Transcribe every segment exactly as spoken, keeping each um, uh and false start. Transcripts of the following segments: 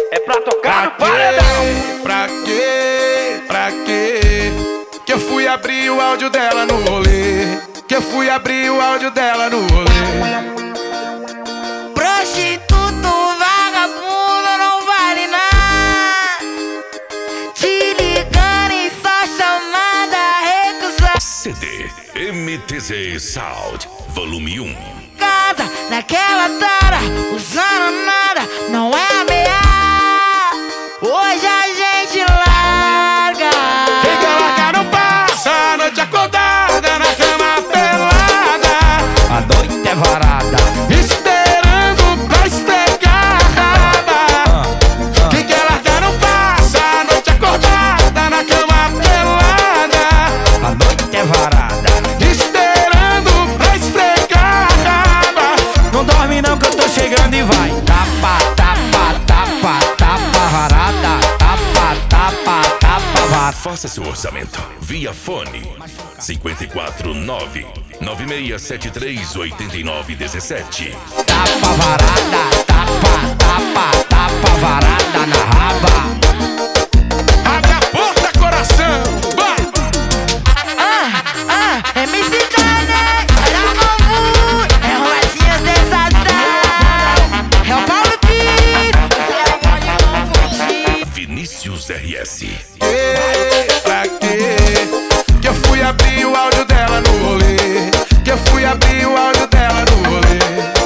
é pra tocar no Pra paredão. quê? Pra quê? Pra quê? Que eu fui abrir o áudio dela no rolê. Que eu fui abrir o áudio dela no rolê. Prostituto, vagabundo, não vale nada. Te ligando e só chamada recusar. C D M T Z Sound Volume um. Casa naquela tara, usando nada, não é ameaça. Hoje a gente larga. Quem quer largar não passa a noite acordada na cama pelada. A noite é varada, esperando pra esfregar a raba. Quem quer largar não passa a noite acordada na cama pelada. a noite é varada. Esperando pra esfregar a raba. Não dorme não que eu tô chegando e vai. Tapa, tapa, tapa, tapa varada. Tapa, tapa, tapa varada. Faça seu orçamento via fone cinco quatro nove nove seis sete três oito nove um sete. Tapa varada, tapa, tapa, tapa varada na raba. Abre a porta, coração. Vai. Ah, ah, M C Dane, olha como é roletinha sensação. É o Paulo Pires, você pode confundir. Vinícius R S. Que, pra quê? Que eu fui abrir o áudio dela no rolê. Que eu fui abrir o áudio dela no rolê.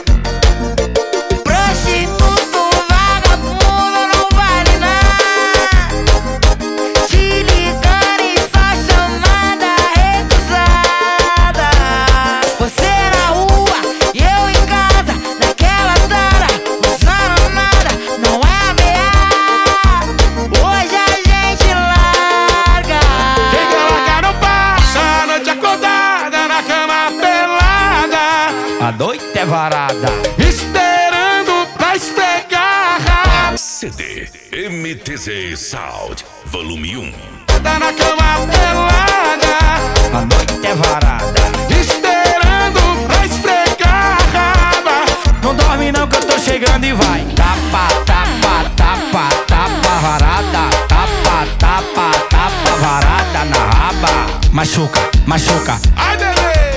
Prostituto, vagabundo, não vale nada. Te ligando e só chamada recusada. Você na rua e eu em casa, naquela tara, usando nada, não é ameaça. Hoje a gente larga. Quem quer largar não passa a noite acordada na cama pelada. A noite é varada, Esperando pra esfregar a raba. C D M T Z Sound Volume um. Tá na cama pelada. a noite é varada. Esperando pra esfregar a raba. Não dorme não que eu tô chegando e vai. Tapa, tapa, tapa, tapa varada. Tapa, tapa, tapa varada na raba. Machuca, machuca. Ai, bebê.